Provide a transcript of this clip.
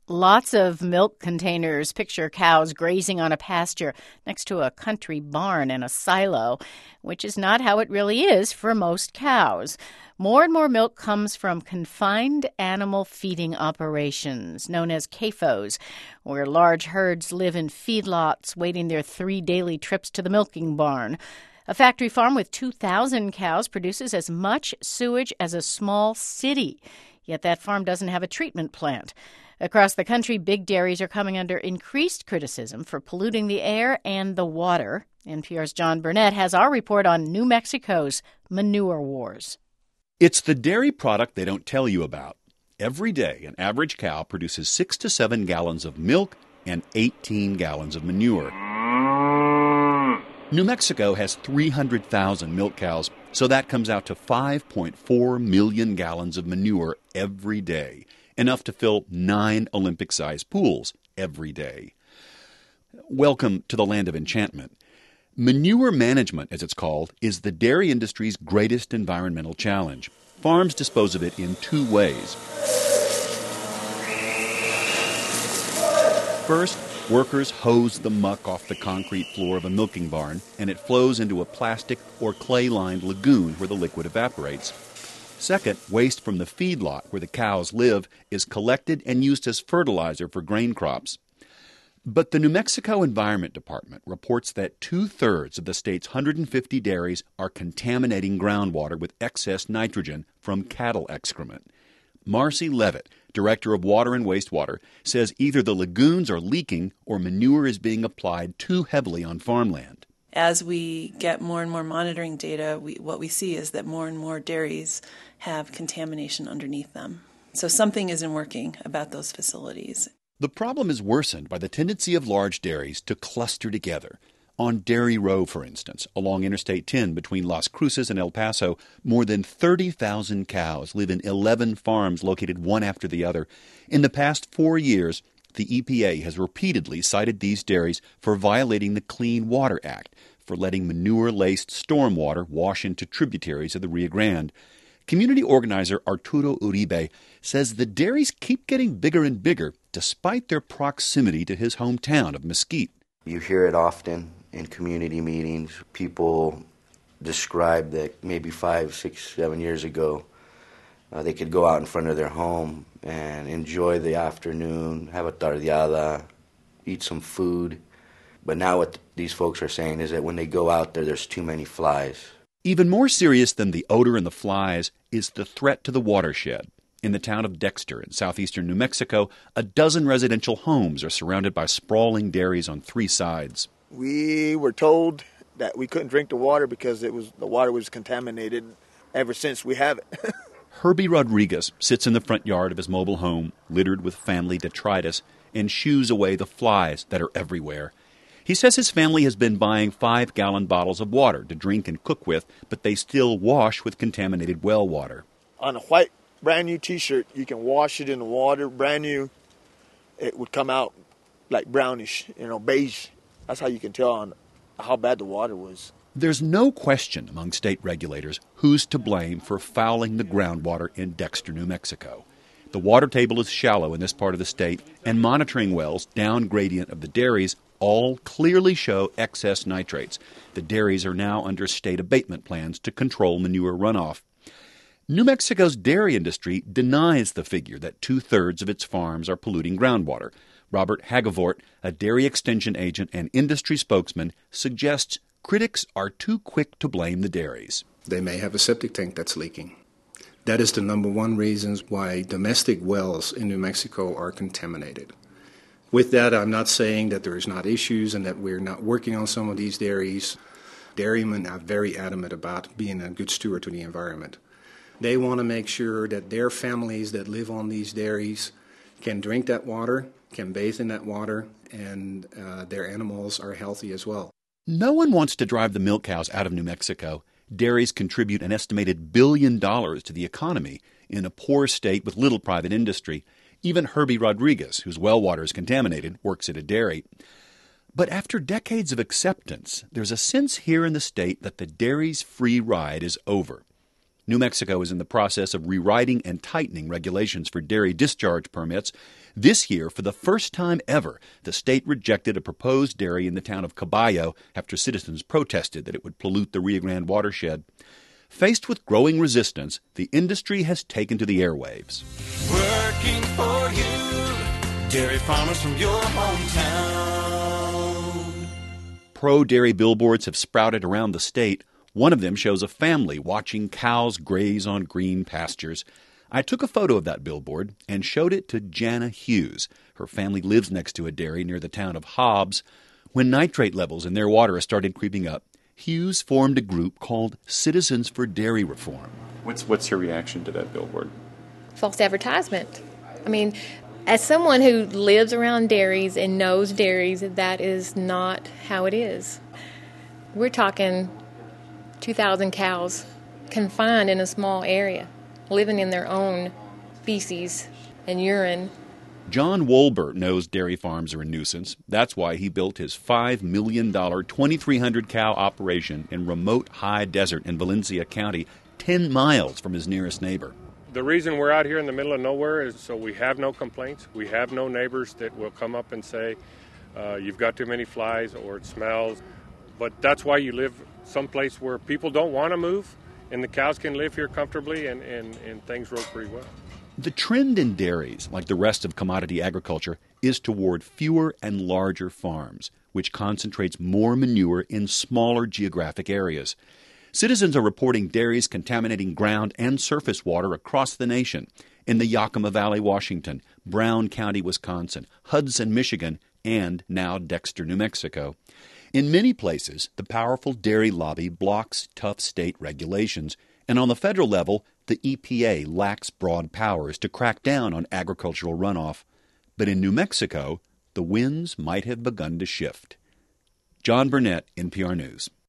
Lots of milk containers picture cows grazing on a pasture next to a country barn and a silo, which is not how it really is for most cows. More and more milk comes from confined animal feeding operations, known as CAFOs, where large herds live in feedlots waiting their 3 daily trips to the milking barn. A factory farm with 2,000 cows produces as much sewage as a small city, yet that farm doesn't have a treatment plant. Across the country, big dairies are coming under increased criticism for polluting the air and the water. NPR's John Burnett has our report on New Mexico's manure wars. It's the dairy product they don't tell you about. Every day, an average cow produces 6 to 7 gallons of milk and 18 gallons of manure. New Mexico has 300,000 milk cows, so that comes out to 5.4 million gallons of manure every day, enough to fill 9 Olympic-sized pools every day. Welcome to the land of enchantment. Manure management, as it's called, is the dairy industry's greatest environmental challenge. Farms dispose of it in 2 ways. First, workers hose the muck off the concrete floor of a milking barn, and it flows into a plastic or clay-lined lagoon where the liquid evaporates. Second, waste from the feedlot where the cows live is collected and used as fertilizer for grain crops. But the New Mexico Environment Department reports that 2/3 of the state's 150 dairies are contaminating groundwater with excess nitrogen from cattle excrement. Marcy Levitt, director of Water and Wastewater, says either the lagoons are leaking or manure is being applied too heavily on farmland. As we get more and more monitoring data, what we see is that more and more dairies have contamination underneath them. So something isn't working about those facilities. The problem is worsened by the tendency of large dairies to cluster together. On Dairy Row, for instance, along Interstate 10 between Las Cruces and El Paso, more than 30,000 cows live in 11 farms located one after the other. In the past 4 years, the EPA has repeatedly cited these dairies for violating the Clean Water Act, for letting manure-laced stormwater wash into tributaries of the Rio Grande. Community organizer Arturo Uribe says the dairies keep getting bigger and bigger despite their proximity to his hometown of Mesquite. You hear it often in community meetings. People describe that maybe 5, 6, 7 years ago, they could go out in front of their home and enjoy the afternoon, have a tardeada, eat some food. But now what these folks are saying is that when they go out there, there's too many flies. Even more serious than the odor and the flies is the threat to the watershed. In the town of Dexter in southeastern New Mexico, a dozen residential homes are surrounded by sprawling dairies on 3 sides. We were told that we couldn't drink the water because the water was contaminated ever since we have it. Herbie Rodriguez sits in the front yard of his mobile home, littered with family detritus, and shoos away the flies that are everywhere. He says his family has been buying 5-gallon bottles of water to drink and cook with, but they still wash with contaminated well water. On a white, brand new T-shirt, you can wash it in the water, brand new. It would come out like brownish, beige. That's how you can tell on how bad the water was. There's no question among state regulators who's to blame for fouling the groundwater in Dexter, New Mexico. The water table is shallow in this part of the state, and monitoring wells down gradient of the dairies all clearly show excess nitrates. The dairies are now under state abatement plans to control manure runoff. New Mexico's dairy industry denies the figure that 2/3 of its farms are polluting groundwater. Robert Hagevort, a dairy extension agent and industry spokesman, suggests critics are too quick to blame the dairies. They may have a septic tank that's leaking. That is the number one reason why domestic wells in New Mexico are contaminated. With that, I'm not saying that there is not issues and that we're not working on some of these dairies. Dairymen are very adamant about being a good steward to the environment. They want to make sure that their families that live on these dairies can drink that water, can bathe in that water, and their animals are healthy as well. No one wants to drive the milk cows out of New Mexico. Dairies contribute an estimated $1 billion to the economy in a poor state with little private industry. Even Herbie Rodriguez, whose well water is contaminated, works at a dairy. But after decades of acceptance, there's a sense here in the state that the dairy's free ride is over. New Mexico is in the process of rewriting and tightening regulations for dairy discharge permits. This year, for the first time ever, the state rejected a proposed dairy in the town of Caballo after citizens protested that it would pollute the Rio Grande watershed. Faced with growing resistance, the industry has taken to the airwaves. Working for you, dairy farmers from your hometown. Pro-dairy billboards have sprouted around the state. One of them shows a family watching cows graze on green pastures. I took a photo of that billboard and showed it to Jana Hughes. Her family lives next to a dairy near the town of Hobbs. When nitrate levels in their water started creeping up, Hughes formed a group called Citizens for Dairy Reform. What's your reaction to that billboard? False advertisement. I mean, as someone who lives around dairies and knows dairies, that is not how it is. We're talking 2,000 cows confined in a small area, living in their own feces and urine. John Wolbert knows dairy farms are a nuisance. That's why he built his $5 million, 2,300-cow operation in remote high desert in Valencia County, 10 miles from his nearest neighbor. The reason we're out here in the middle of nowhere is so we have no complaints. We have no neighbors that will come up and say, you've got too many flies or it smells. But that's why you live someplace where people don't want to move, and the cows can live here comfortably, and things roll pretty well. The trend in dairies, like the rest of commodity agriculture, is toward fewer and larger farms, which concentrates more manure in smaller geographic areas. Citizens are reporting dairies contaminating ground and surface water across the nation, in the Yakima Valley, Washington, Brown County, Wisconsin, Hudson, Michigan, and now Dexter, New Mexico. In many places, the powerful dairy lobby blocks tough state regulations, and on the federal level, the EPA lacks broad powers to crack down on agricultural runoff. But in New Mexico, the winds might have begun to shift. John Burnett, NPR News.